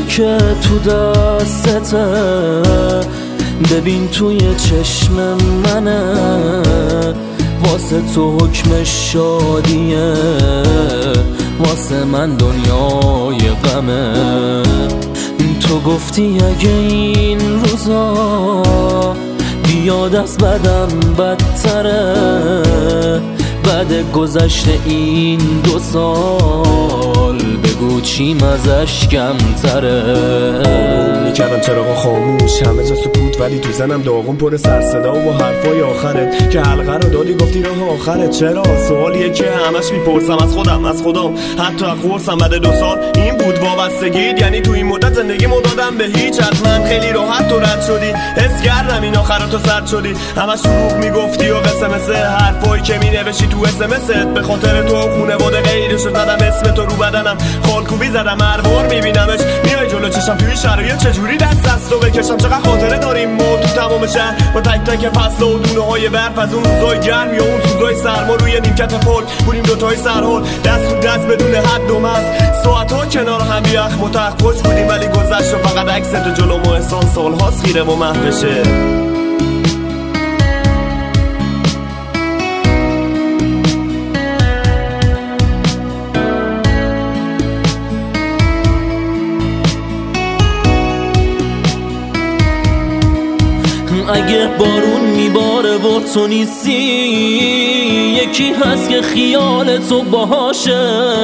که تو دستته، ببین توی چشم منه، واسه تو حکم شادیه، واسه من دنیای غمه. تو گفتی اگه این روزا بیاد از بدم بدتره، بعد گذشته این 2 سال بگو چیم ازش کمتره. میکردم چراغا خاموش، همه جا سکوت، ولی تو زنم داغون پر سر صدا و حرفای آخرت که حلقه رو دادی گفتی راه آخرت. چرا؟ سوالیه که همش میپرسم از خودم، حتی قرصم بعد 2 سال این بود وابستگیت. یعنی تو این مدت زندگیمو دادم به هیچ، از من خیلی راحت تو رد شدی، حس کردم این آخراتو سرد شدی. همش دروغ میگفتی و قسمسه، حرفایی که مینوشتی تو اسمست، به خاطر تو خونواده غیرشو زدم، اسم تو رو بدنم خالکوبی زدم، هر بار میبینمش میای جلو چشم. توی شرایط چجوری دست از تو بکشم؟ چقدر خاطره داریم ما تو تمام شهر، با تک تک فصل و دونه های برف، از اون روزای گرم یا اون سوزای سرما روی نیمکت پارک بودیم دوتای سرحال، دست تو دست بدون حد و مرز، ساعت‌ها کنار هم بیخ متخ خوش بودیم، ولی گذشت و فقط عکس تو جلو ما احسان سال‌هاست خیره و محوشه. اگه بارون میباره و تو نیستی، یکی هست که خیال تو باهاشه،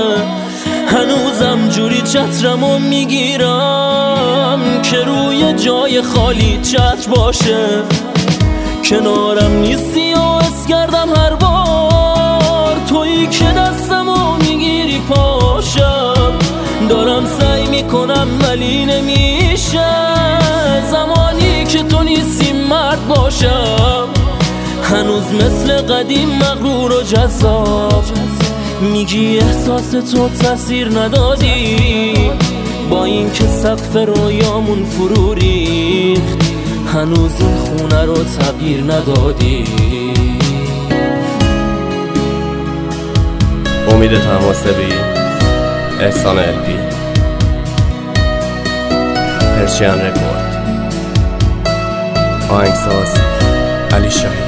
هنوزم جوری چترمو میگیرم که روی جای خالی چتر باشه. کنارم نیستی و حس کردم هر بار تویی که دستمو میگیری پاشم، دارم سعی میکنم ولی نمیشه، زمانی که تو نیستی مرد باشم، هنوز مثل قدیم مغرور و جذاب، میگی احساس تو تاثیر ندادی، با این که سقف رویامون فرو ریخت، هنوز این خونه رو تغییر ندادی. امید طماسبی، احسان البی، پرشین رکورد، آهنگساز علی شاهی.